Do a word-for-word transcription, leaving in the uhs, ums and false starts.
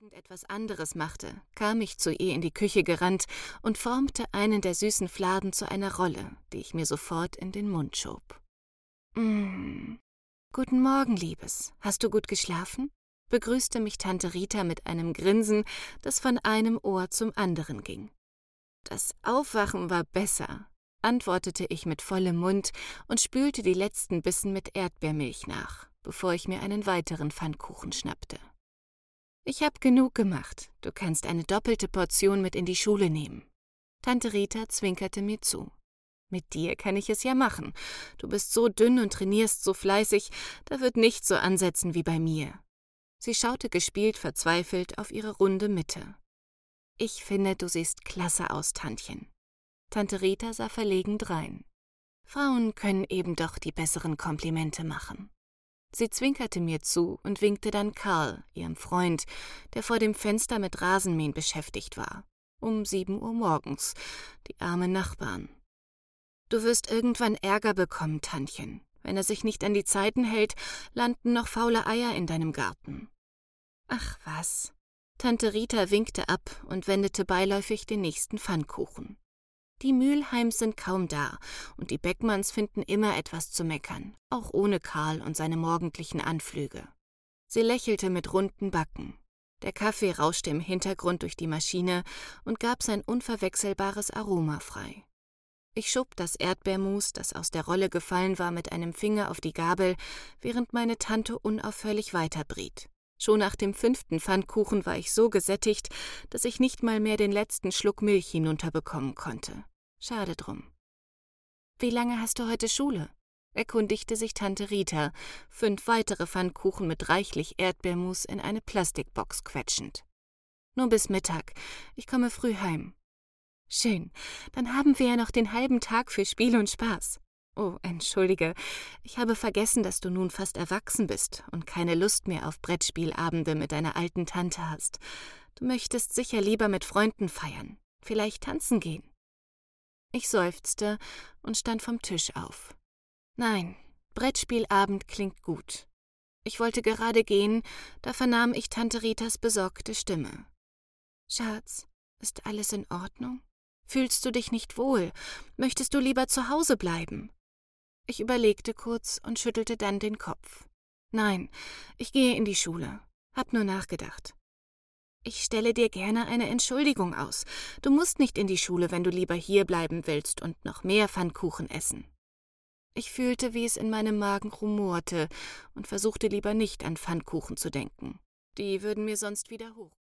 irgendetwas anderes machte, kam ich zu ihr in die Küche gerannt und formte einen der süßen Fladen zu einer Rolle, die ich mir sofort in den Mund schob. »Mm, guten Morgen, Liebes. Hast du gut geschlafen?« begrüßte mich Tante Rita mit einem Grinsen, das von einem Ohr zum anderen ging. »Das Aufwachen war besser«, antwortete ich mit vollem Mund und spülte die letzten Bissen mit Erdbeermilch nach, bevor ich mir einen weiteren Pfannkuchen schnappte. »Ich hab genug gemacht. Du kannst eine doppelte Portion mit in die Schule nehmen.« Tante Rita zwinkerte mir zu. »Mit dir kann ich es ja machen. Du bist so dünn und trainierst so fleißig, da wird nichts so ansetzen wie bei mir.« Sie schaute gespielt verzweifelt auf ihre runde Mitte. »Ich finde, du siehst klasse aus, Tantchen.« Tante Rita sah verlegen drein. »Frauen können eben doch die besseren Komplimente machen.« Sie zwinkerte mir zu und winkte dann Karl, ihrem Freund, der vor dem Fenster mit Rasenmähen beschäftigt war. Um sieben Uhr morgens, die armen Nachbarn. »Du wirst irgendwann Ärger bekommen, Tantchen. Wenn er sich nicht an die Zeiten hält, landen noch faule Eier in deinem Garten.« »Ach was?« Tante Rita winkte ab und wendete beiläufig den nächsten Pfannkuchen. Die Mülheims sind kaum da, und die Beckmanns finden immer etwas zu meckern, auch ohne Karl und seine morgendlichen Anflüge. Sie lächelte mit runden Backen. Der Kaffee rauschte im Hintergrund durch die Maschine und gab sein unverwechselbares Aroma frei. Ich schob das Erdbeermus, das aus der Rolle gefallen war, mit einem Finger auf die Gabel, während meine Tante unaufhörlich weiterbriet. Schon nach dem fünften Pfannkuchen war ich so gesättigt, dass ich nicht mal mehr den letzten Schluck Milch hinunterbekommen konnte. Schade drum. »Wie lange hast du heute Schule?« erkundigte sich Tante Rita, fünf weitere Pfannkuchen mit reichlich Erdbeermus in eine Plastikbox quetschend. »Nur bis Mittag. Ich komme früh heim.« »Schön, dann haben wir ja noch den halben Tag für Spiel und Spaß.« »Oh, entschuldige, ich habe vergessen, dass du nun fast erwachsen bist und keine Lust mehr auf Brettspielabende mit deiner alten Tante hast. Du möchtest sicher lieber mit Freunden feiern, vielleicht tanzen gehen.« Ich seufzte und stand vom Tisch auf. »Nein, Brettspielabend klingt gut.« Ich wollte gerade gehen, da vernahm ich Tante Ritas besorgte Stimme. »Schatz, ist alles in Ordnung? Fühlst du dich nicht wohl? Möchtest du lieber zu Hause bleiben?« Ich überlegte kurz und schüttelte dann den Kopf. »Nein, ich gehe in die Schule. Hab nur nachgedacht.« »Ich stelle dir gerne eine Entschuldigung aus. Du musst nicht in die Schule, wenn du lieber hier bleiben willst und noch mehr Pfannkuchen essen.« Ich fühlte, wie es in meinem Magen rumorte und versuchte lieber nicht an Pfannkuchen zu denken. Die würden mir sonst wieder hoch.